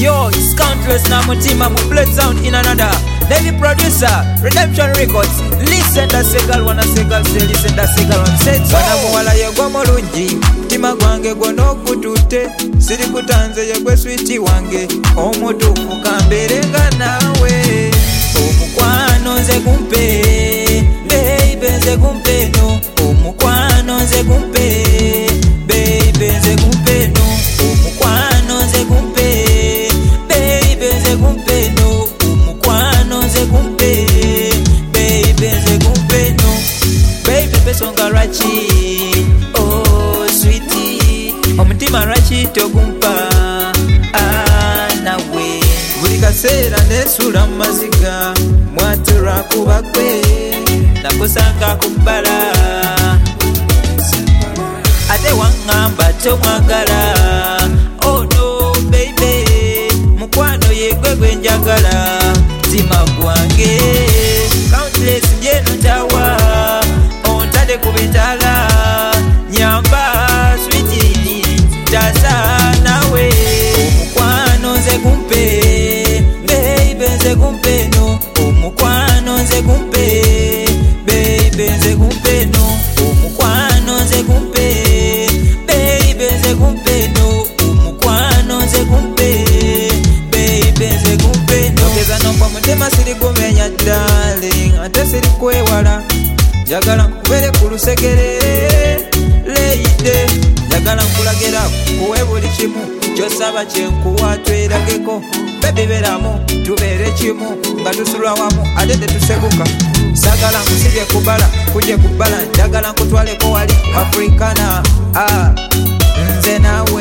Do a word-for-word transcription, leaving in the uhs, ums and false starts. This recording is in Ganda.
Yo, it's countless na mutima mu blood sound in another. David producer, Redemption Records. Listen that segal wanna segal say listen that segal one say Bana muwala yegwa mulungi tima gwange gwono kutute siri kutanze yegwe sweet wange omutufu kamberenga nawe omukwano nze kumpe baby nze kumpe no omukwano nze kumpe baby nze kumpe no omukwano nze kumpe baby nze kumpe no omukwano nze kumpe baby nze kumpe no baby besonga rachi oh sweetie omutima rachi tokumpa ah nawe buli kaseera nesula maziga mwatura kuba kwe nakusanga kubbala ate wangamba tomwagala oh no baby mukwano yegwe gwe njagala zima gwange countless njeno tawa ontade kubitala nyamba sweetie tasa nawe omukwano nze kumpe baby nze kumpe no omukwano nze kumpe baby nze kumpe no omukwano nze kumpe baby nze kumpe no omukwano nze kumpe baby nze kumpe no okeza nomba mutema siri kumenya darling ate siri kwewala jagala nkubere ku lusegere leide jagala nkulagira kuwe buli kimu kyosaba kyenkuwa twerageko bebi beramu tubere kimu nga tusula wamu ate tetuseguka sagala nkusibye kubala kuje kubala njagala nkutwaleko wali afrikana ah nze nawe